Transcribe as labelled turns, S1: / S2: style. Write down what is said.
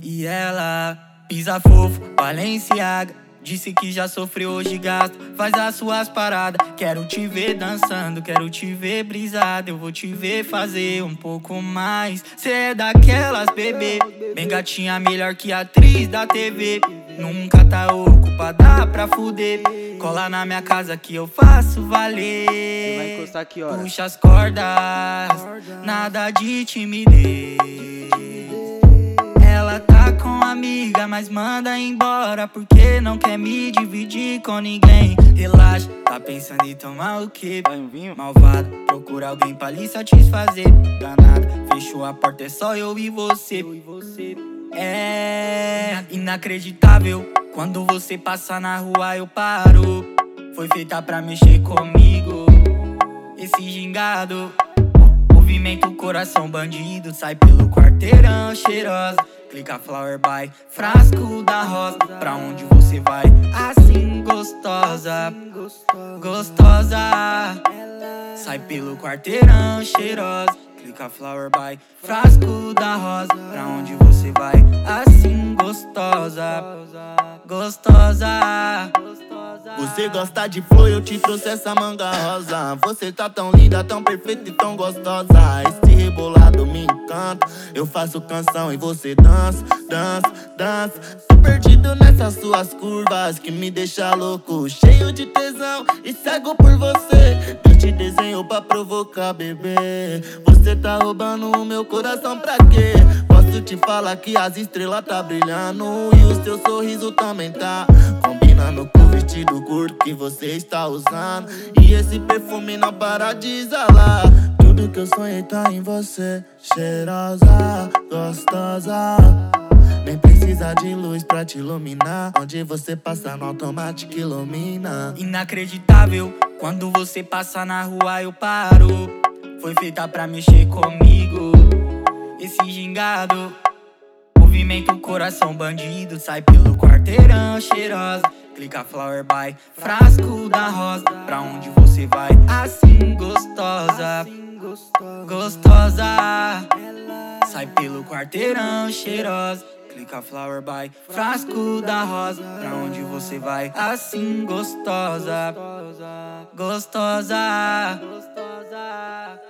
S1: E ela pisa fofo, Balenciaga. Disse que já sofreu, hoje gasta, faz as suas paradas. Quero te ver dançando, quero te ver brisada. Eu vou te ver fazer um pouco mais. Cê é daquelas, bebê, bem gatinha, melhor que atriz da TV. Nunca tá ocupada pra fuder. Cola na minha casa que eu faço valer.
S2: Você vai encostar aqui, ó.
S1: Puxa as cordas, nada de timidez. Ela tá com amiga, mas manda embora porque não quer me dividir com ninguém. Relaxa, tá pensando em tomar o quê?
S2: Vai um vinho?
S1: Malvado, procura alguém pra lhe satisfazer. Danada, fechou a porta, é só eu e você. É inacreditável, quando você passa na rua eu paro. Foi feita pra mexer comigo, esse gingado. Movimento coração bandido, sai pelo quarteirão cheirosa. Clica Flower by frasco da rosa. Pra onde você vai? Assim gostosa, gostosa. Sai pelo quarteirão cheirosa. Clica Flower by frasco da rosa. Pra onde você vai? Assim gostosa, gostosa.
S3: Você gosta de flor, eu te trouxe essa manga rosa. Você tá tão linda, tão perfeita e tão gostosa. Esse rebolado me encanta. Eu faço canção e você dança, dança, dança. Tô perdido nessas suas curvas que me deixa louco, cheio de tesão e cego por você. Deus te desenhou pra provocar, bebê. Você tá roubando o meu coração pra quê? Posso te falar que as estrelas tá brilhando e o seu sorriso também tá combinando com o vestido curto que você está usando. E esse perfume não para de exalar. Tudo que eu sonhei tá em você, cheirosa, gostosa. Nem precisa de luz pra te iluminar. Onde você passa no automático ilumina.
S1: Inacreditável, quando você passa na rua eu paro. Foi feita pra mexer comigo, esse gingado. Movimento coração bandido, sai pelo quarteirão cheirosa. Clica Flower by frasco da rosa. Pra onde você vai? Assim gostosa, gostosa. Sai pelo quarteirão cheirosa. Clica Flower by frasco da rosa. Pra onde você vai? Assim gostosa, gostosa.